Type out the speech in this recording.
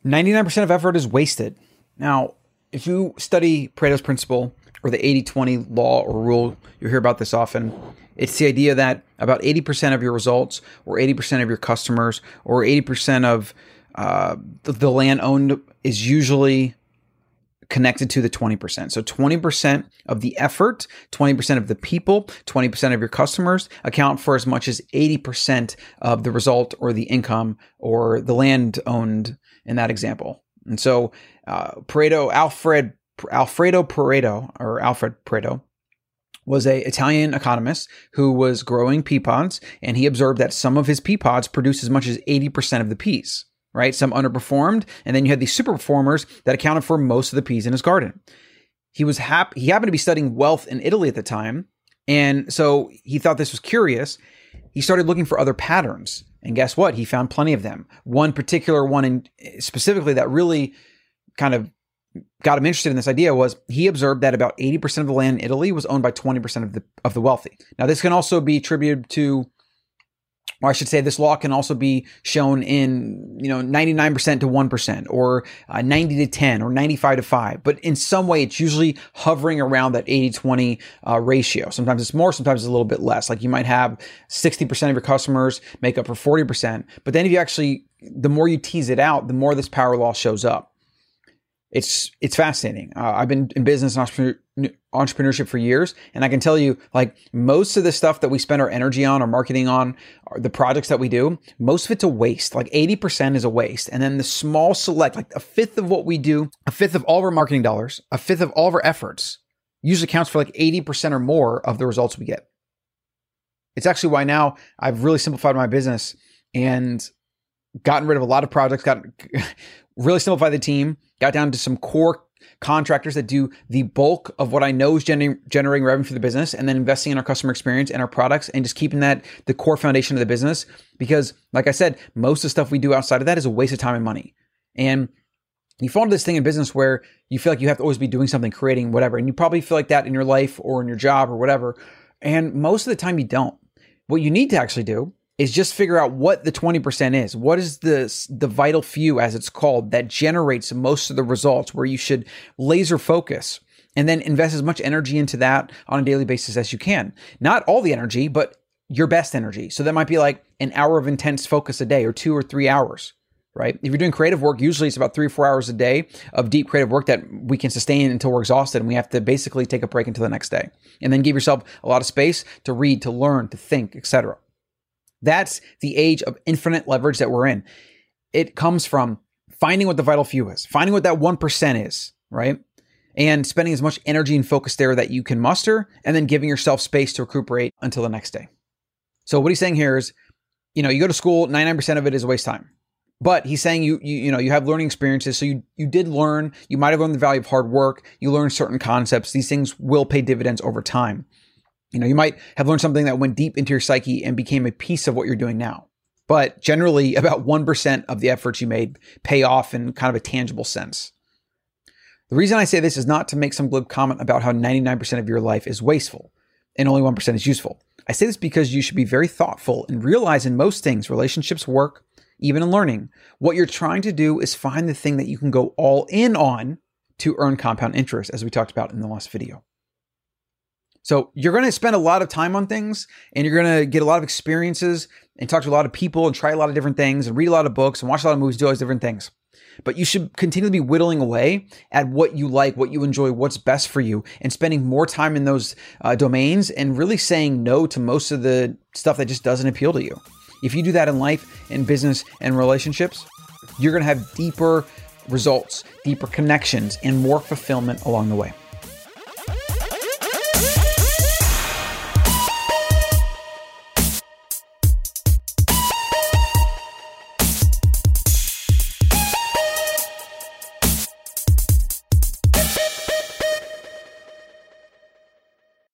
99% of effort is wasted. Now, if you study Pareto's principle or the 80-20 law or rule, you'll hear about this often. It's the idea that about 80% of your results or 80% of your customers or 80% of the land owned is usually connected to the 20%. So 20% of the effort, 20% of the people, 20% of your customers account for as much as 80% of the result or the income or the land owned in that example. And so Alfred Pareto was an Italian economist who was growing pea pods, and he observed that some of his pea pods produced as much as 80% of the peas, right? Some underperformed, and then you had these super performers that accounted for most of the peas in his garden. He happened to be studying wealth in Italy at the time, and so he thought this was curious. He started looking for other patterns, and guess what? He found plenty of them. One particular one specifically that really kind of got him interested in this idea was he observed that about 80% of the land in Italy was owned by 20% of the wealthy. Now, this can also be attributed to, or I should say, this law can also be shown in 99% to 1%, or 90 to 10, or 95 to 5. But in some way, it's usually hovering around that 80-20 ratio. Sometimes it's more, sometimes it's a little bit less. Like you might have 60% of your customers make up for 40%. But then if you actually, the more you tease it out, the more this power law shows up. It's fascinating. I've been in business and entrepreneurship for years, and I can tell you, like, most of the stuff that we spend our energy on or marketing on, or the projects that we do, most of it's a waste. Like 80% is a waste. And then the small select, like a fifth of what we do, a fifth of all of our marketing dollars, a fifth of all of our efforts usually accounts for like 80% or more of the results we get. It's actually why now I've really simplified my business and gotten rid of a lot of projects, really simplified the team, got down to some core contractors that do the bulk of what I know is generating revenue for the business, and then investing in our customer experience and our products and just keeping that the core foundation of the business. Because like I said, most of the stuff we do outside of that is a waste of time and money. And you fall into this thing in business where you feel like you have to always be doing something, creating whatever. And you probably feel like that in your life or in your job or whatever. And most of the time you don't. What you need to actually do is just figure out what the 20% is. What is the vital few, as it's called, that generates most of the results, where you should laser focus and then invest as much energy into that on a daily basis as you can. Not all the energy, but your best energy. So that might be like an hour of intense focus a day, or 2 or 3 hours, right? If you're doing creative work, usually it's about 3 or 4 hours a day of deep creative work that we can sustain until we're exhausted, and we have to basically take a break until the next day. And then give yourself a lot of space to read, to learn, to think, etc. That's the age of infinite leverage that we're in. It comes from finding what the vital few is, finding what that 1% is, right? And spending as much energy and focus there that you can muster, and then giving yourself space to recuperate until the next day. So what he's saying here is, you go to school, 99% of it is a waste of time. But he's saying you have learning experiences. So you did learn, you might have learned the value of hard work. You learned certain concepts. These things will pay dividends over time. You might have learned something that went deep into your psyche and became a piece of what you're doing now. But generally, about 1% of the efforts you made pay off in kind of a tangible sense. The reason I say this is not to make some glib comment about how 99% of your life is wasteful and only 1% is useful. I say this because you should be very thoughtful and realize in most things, relationships, work, even in learning, what you're trying to do is find the thing that you can go all in on to earn compound interest, as we talked about in the last video. So you're going to spend a lot of time on things, and you're going to get a lot of experiences and talk to a lot of people and try a lot of different things and read a lot of books and watch a lot of movies, do all these different things. But you should continue to be whittling away at what you like, what you enjoy, what's best for you, and spending more time in those domains, and really saying no to most of the stuff that just doesn't appeal to you. If you do that in life, in business, and relationships, you're going to have deeper results, deeper connections, and more fulfillment along the way.